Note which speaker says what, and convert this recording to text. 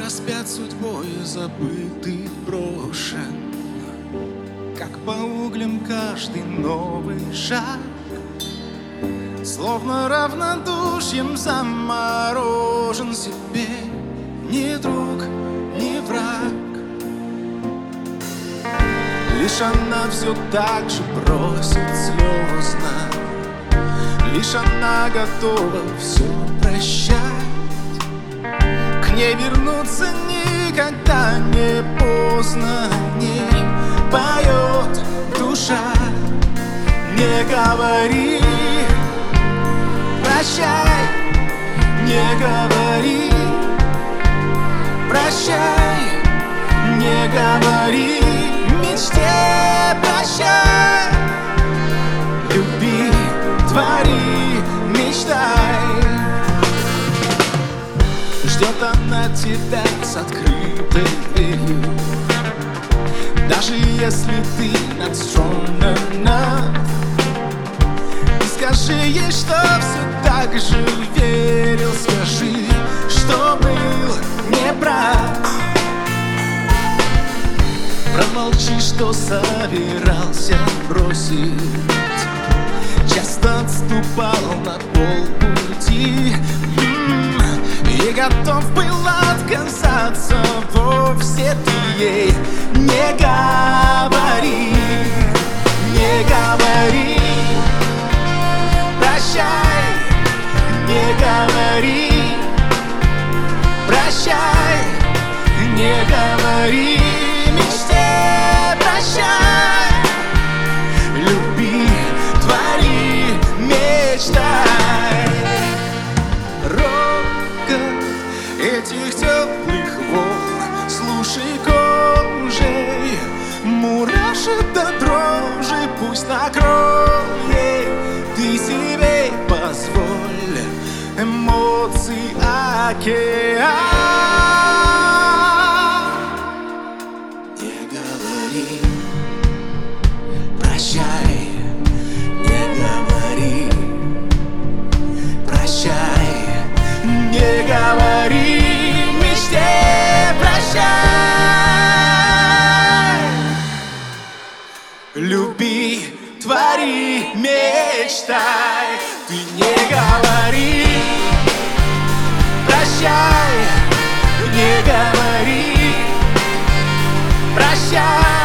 Speaker 1: распят судьбой, забыт и брошен, как по углям каждый новый шаг, словно равнодушием заморожен себе, ни друг, ни враг. Лишь она все так же бросит слезно, лишь она готова все прощать. К ней вернуться никогда не поздно, о ней поет душа. Не говори прощай, не говори прощай, не говори мечте прощай. Люби, твори, мечтай. Ждет она тебя с открытой дверью, даже если ты not strong enough. И скажи ей, что все так же верил, скажи, что был неправ. Промолчи, что собирался бросить, часто отступал на полпути и готов был отказаться вовсе. Ты ей не говори, не говори прощай, не говори прощай, не говори мечте прощай. Люби, твори, мечтай. Рокот этих теплых волн слушай кожей, мурашит до дрожи, пусть накроет. Ты себе позволь эмоций океан. Не говори прощай, не говори прощай, не говори мечте прощай. Люби, твори, мечтай. Ты не говори прощай, не говори прощай.